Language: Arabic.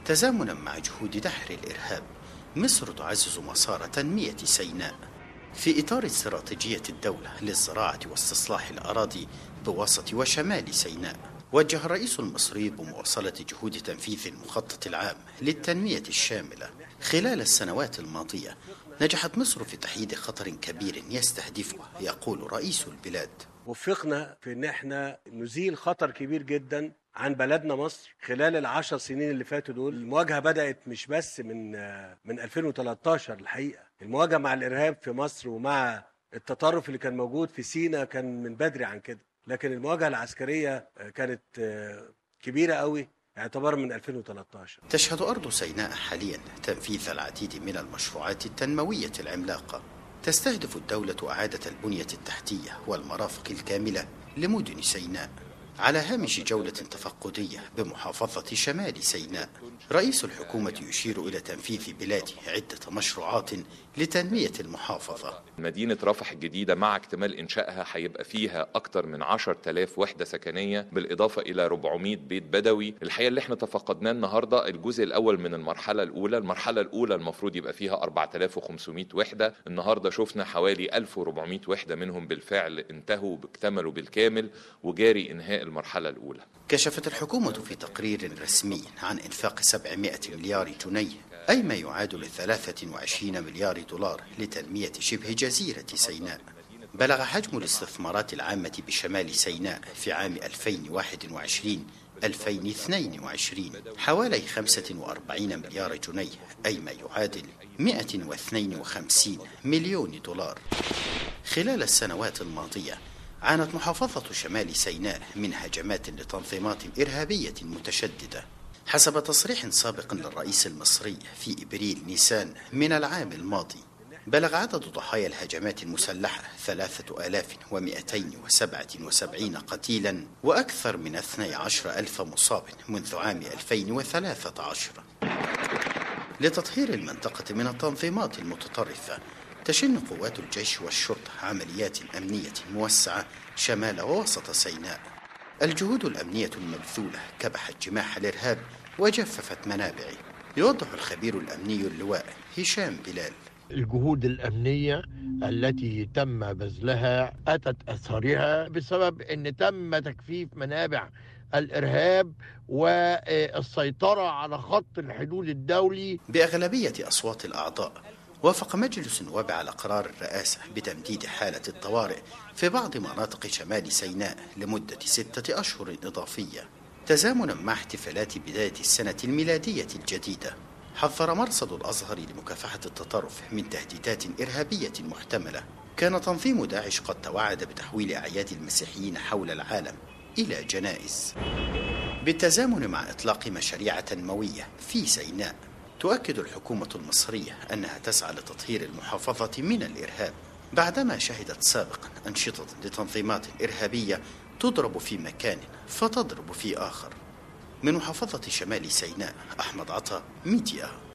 تزامنا مع جهود دحر الإرهاب، مصر تعزز مسار تنمية سيناء في إطار استراتيجية الدولة للزراعة واستصلاح الأراضي بوسط وشمال سيناء. وجه الرئيس المصري بمواصلة جهود تنفيذ المخطط العام للتنمية الشاملة. خلال السنوات الماضية نجحت مصر في تحييد خطر كبير يستهدفه، يقول رئيس البلاد: وفقنا في ان احنا نزيل خطر كبير جدا عن بلدنا مصر خلال ال10 سنين اللي فاتوا دول. المواجهة بدأت مش بس من 2013. الحقيقة المواجهة مع الإرهاب في مصر ومع التطرف اللي كان موجود في سيناء كان من بدري عن كده، لكن المواجهة العسكرية كانت كبيرة قوي اعتبارا من 2013. تشهد أرض سيناء حاليا تنفيذ العديد من المشروعات التنموية العملاقة تستهدف الدولة إعادة البنية التحتية والمرافق الكاملة لمدن سيناء. على هامش جولة تفقدية بمحافظة شمال سيناء، رئيس الحكومة يشير إلى تنفيذ بلاده عدة مشروعات لتنمية المحافظة. مدينة رفح الجديدة مع اكتمال إنشائها هيبقى فيها أكتر من 10,000 وحدة سكنية بالإضافة إلى 400 بيت بدوي. الحقيقة اللي احنا تفقدناه النهاردة الجزء الأول من المرحلة الأولى المفروض يبقى فيها 4,500 وحدة. النهاردة شفنا حوالي 1,400 وحدة منهم بالفعل انتهوا واكتملوا بالكامل وجاري إنهاء المرحلة الأولى. كشفت الحكومة في تقرير رسمي عن إنفاق 700 مليار جنيه، أي ما يعادل 23 مليار دولار لتنمية شبه جزيرة سيناء. بلغ حجم الاستثمارات العامة بشمال سيناء في عام 2021-2022 حوالي 45 مليار جنيه، أي ما يعادل 152 مليون دولار. خلال السنوات الماضية عانت محافظة شمال سيناء من هجمات لتنظيمات إرهابية متشددة. حسب تصريح سابق للرئيس المصري في إبريل نيسان من العام الماضي، بلغ عدد ضحايا الهجمات المسلحة 3277 قتيلا وأكثر من 12,000 مصاب منذ عام 2013. لتطهير المنطقة من التنظيمات المتطرفة، تشن قوات الجيش والشرطة عمليات أمنية موسعة شمال ووسط سيناء. الجهود الأمنية المبذولة كبحت جماح الإرهاب وجففت منابعه. يوضح الخبير الأمني اللواء هشام بلال: الجهود الأمنية التي تم بذلها أتت أثرها بسبب أن تم تكثيف منابع الإرهاب والسيطرة على خط الحدود الدولي. بأغلبية أصوات الأعضاء وافق مجلس النواب على قرار الرئاسة بتمديد حالة الطوارئ في بعض مناطق شمال سيناء لمدة 6 أشهر إضافية تزامنا مع احتفالات بداية السنة الميلادية الجديدة. حذر مرصد الأزهر لمكافحة التطرف من تهديدات إرهابية محتملة. كان تنظيم داعش قد توعد بتحويل أعياد المسيحيين حول العالم إلى جنائز. بالتزامن مع إطلاق مشاريع تنموية في سيناء، تؤكد الحكومة المصرية أنها تسعى لتطهير المحافظة من الإرهاب بعدما شهدت سابقا أنشطة لتنظيمات إرهابية تضرب في مكان فتضرب في آخر. من محافظة شمال سيناء، أحمد عطا، ميديا.